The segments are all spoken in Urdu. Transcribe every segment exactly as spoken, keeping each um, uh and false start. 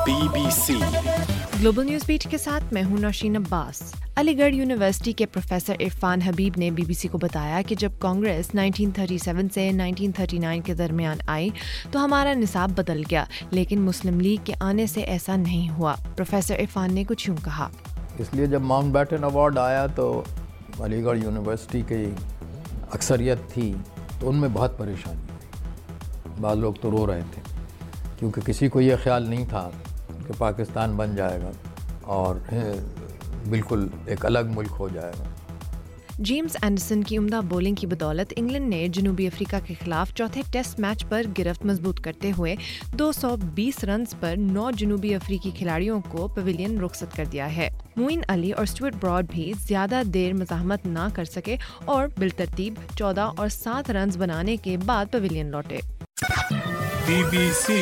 Be B C global news beat کے ساتھ میں ہوں نوشین عباس۔ علی گڑھ یونیورسٹی کے پروفیسر عرفان حبیب نے بی بی سی کو بتایا کہ جب کانگریس نائنٹین تھرٹی سیون سے نائنٹین تھرٹی نائن کے درمیان آئی تو ہمارا نصاب بدل گیا، لیکن مسلم لیگ کے آنے سے ایسا نہیں ہوا۔ پروفیسر عرفان نے کچھ یوں کہا۔ اس لیے جب ماؤنٹ بیٹن ایوارڈ آیا تو علی گڑھ یونیورسٹی کی اکثریت تھی تو ان میں بہت پریشانی ہوئی، بعض لوگ تو رو رہے تھے کیونکہ کسی کو یہ خیال نہیں تھا کہ پاکستان بن جائے گا اور بالکل ایک الگ ملک ہو جائے گا۔ جیمز اینڈرسن کی عمدہ بولنگ کی بدولت انگلینڈ نے جنوبی افریقہ کے خلاف چوتھے ٹیسٹ میچ پر گرفت مضبوط کرتے ہوئے دو سو بیس رنز پر نو جنوبی افریقی کھلاڑیوں کو پویلین رخصت کر دیا ہے۔ موئن علی اور اسٹوارٹ براڈ بھی زیادہ دیر مزاحمت نہ کر سکے اور بالترتیب چودہ اور سات رنز بنانے کے بعد پویلین لوٹے۔ بی بی سی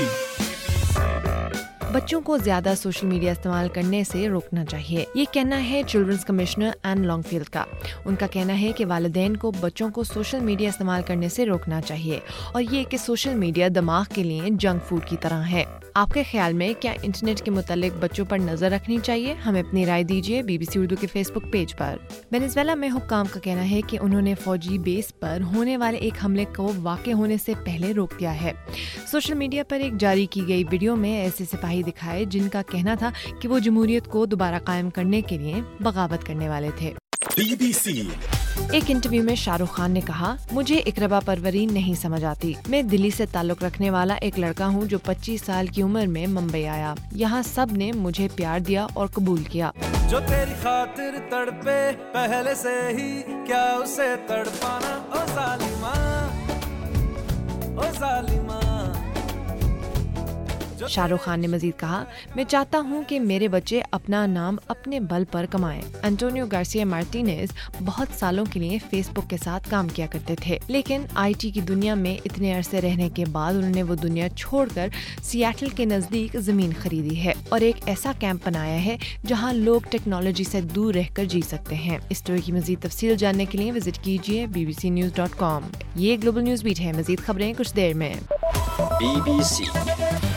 بچوں کو زیادہ سوشل میڈیا استعمال کرنے سے روکنا چاہیے، یہ کہنا ہے children's commissioner Anne Longfield کا۔ ان کا کہنا ہے کہ والدین کو بچوں کو سوشل میڈیا استعمال کرنے سے روکنا چاہیے اور یہ کہ سوشل میڈیا دماغ کے لیے جنک فوڈ کی طرح ہے۔ آپ کے خیال میں کیا انٹرنیٹ کے متعلق بچوں پر نظر رکھنی چاہیے؟ ہمیں اپنی رائے دیجیے بی بی سی اردو کے فیس بک پیج پر۔ وینزویلا میں حکام کا کہنا ہے کہ انہوں نے فوجی بیس پر ہونے والے ایک حملے کو واقع ہونے سے پہلے روک دیا ہے۔ سوشل میڈیا پر ایک جاری کی گئی ویڈیو میں ایسے سپاہی دکھائے جن کا کہنا تھا کہ وہ جمہوریت کو دوبارہ قائم کرنے کے لیے بغاوت کرنے والے تھے۔ بی بی سی ایک انٹرویو میں شاہ رخ خان نے کہا، مجھے اقربا پروری نہیں سمجھ آتی۔ میں دلی سے تعلق رکھنے والا ایک لڑکا ہوں جو پچیس سال کی عمر میں ممبئی آیا۔ یہاں سب نے مجھے پیار دیا اور قبول کیا۔ جو تیری خاطر تڑپے پہلے سے ہی کیا اسے تڑپانا، او ظالمہ او ظالمہ۔ شاہ رخ خان نے مزید کہا، میں چاہتا ہوں کہ میرے بچے اپنا نام اپنے بل پر کمائیں۔ انٹونیو گارسیا مارٹینز بہت سالوں کے لیے فیس بک کے ساتھ کام کیا کرتے تھے، لیکن آئی ٹی کی دنیا میں اتنے عرصے رہنے کے بعد انہوں نے وہ دنیا چھوڑ کر سیاٹل کے نزدیک زمین خریدی ہے اور ایک ایسا کیمپ بنایا ہے جہاں لوگ ٹیکنالوجی سے دور رہ کر جی سکتے ہیں۔ اس اسٹوری کی مزید تفصیل جاننے کے لیے وزٹ کیجیے B B C news dot com. یہ گلوبل نیوز بیٹ ہے، مزید خبریں کچھ دیر میں۔ Be B C